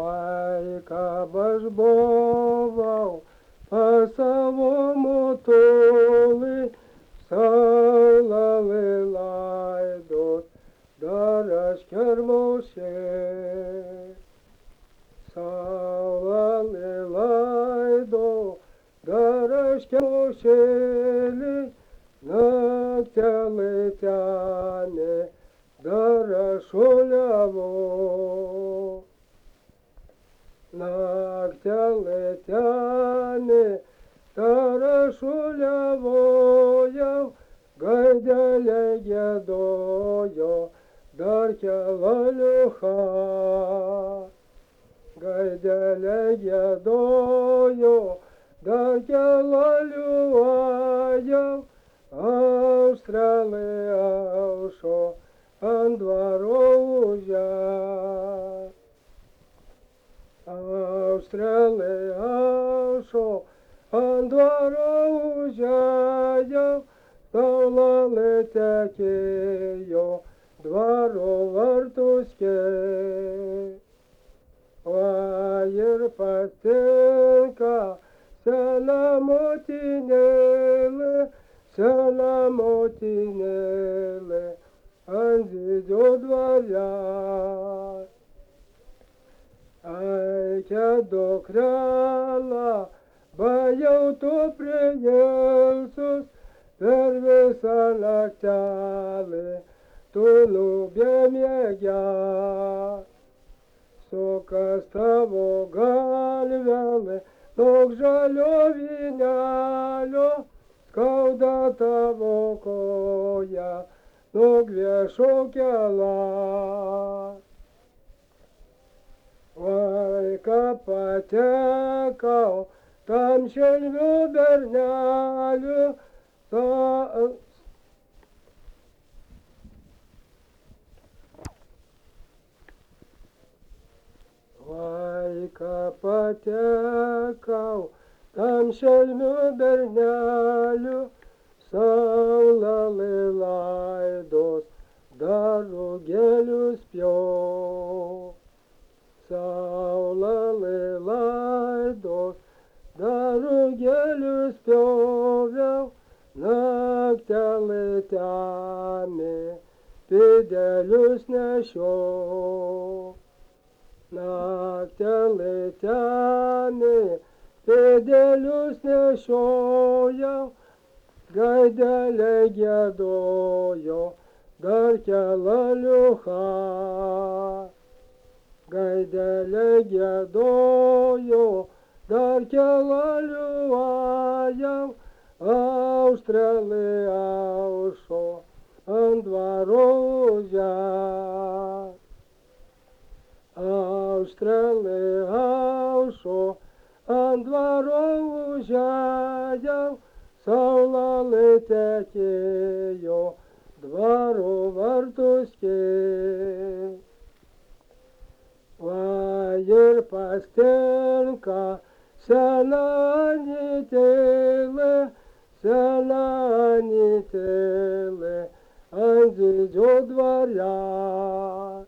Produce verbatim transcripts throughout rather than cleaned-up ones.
Ой, кабы ж бував по самому тули, салали лайдот, дарашкер моше. Салали лайдот, дарашкер мошели, нактяли тяне, дарашоляво. Нактяли тяне, дарашоляво, гайдале гедою, даркяла люха. Гайдале гедою, даркяла люая, австрали авшо, андваровузя. Австрали авшо, андваровузя, ставлали такею, двору вартуське. Ваєр пастенка, саламотинеле, саламотинеле, анзидо дворя. Айка до крала, баяв то приєлсус, первеса нактяли, то любим я. Сока ставо гальвяле, ног жалю винялю, скауда того коя, ног вешокяла. Вайка потекал, там щелью бернялю, та... Вайка потекал, там щельмю бернялю, салали лайдос, дорогелю спьо. Салали лайдос, дорогелю спьовяв, нактяли тями, піделюсь не що. Нактяли тями, піделюсь не шояв, гайдале гедою, даркяла люха. Гайдале гедою, даркяла люая, австрали авшо, андваровузя. Австрали авшо, андваровузя, салали такею, двору вартуське. Ваєр пастенка, сананітеле, сананітеле, анзидо дворя.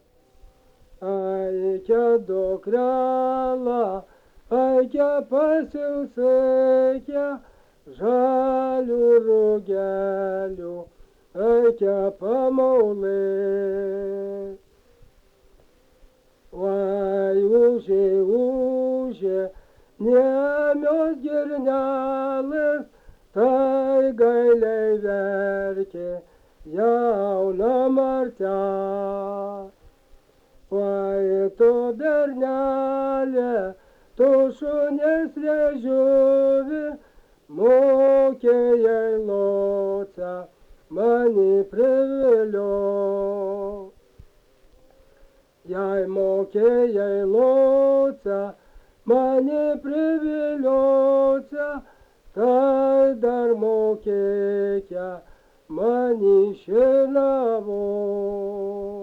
Айка до крала, айка пасился, жалю ругелю, айка помолы. Вай уже, уже, не мёс гернялы, тайгайлей верке, яуна мартя. Вай то берняле, то шо не срежуви, моке яйлоца, мани привело. Яй моке яйлоца, мани привелоца, тай дар мокекя, мани шенаво.